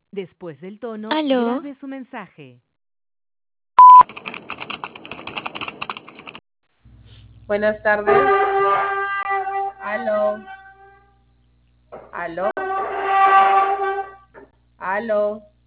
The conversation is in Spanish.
Después del tono, ¿Aló? grabe su mensaje. Buenas tardes. Aló. Aló. Aló.